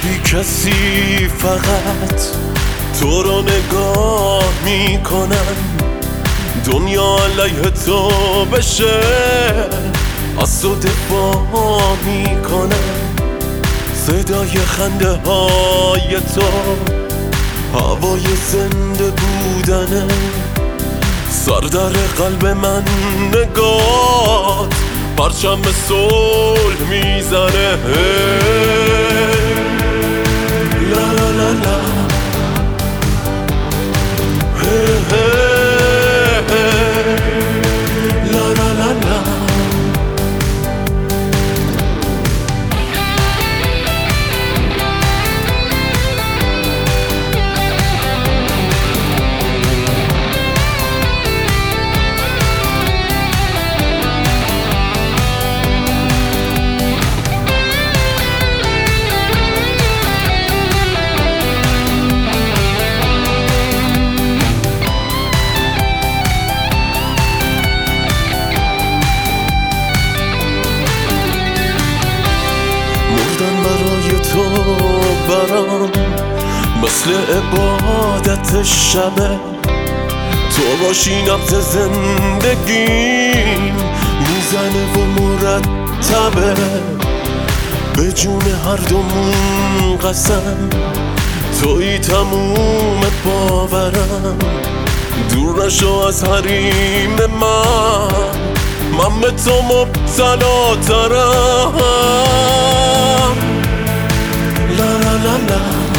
بی کسی فقط تو رو نگاه میکنم، دنیا علیه تو بشه از تو دفاع میکنم. صدای خنده های تو هوای زنده بودنه، سر در قلب من نگات پرچم صلح میزنه. لا لا لا لا لا لا لا لا. برای تو برام مثل عبادت شبه، تو باشی نبض زندگیم میزنه و مرتبه. به جون هر دومون قسم توی تموم باورم، دور نشو از حریم من به تو مبتلا ترم. لا لا لا لا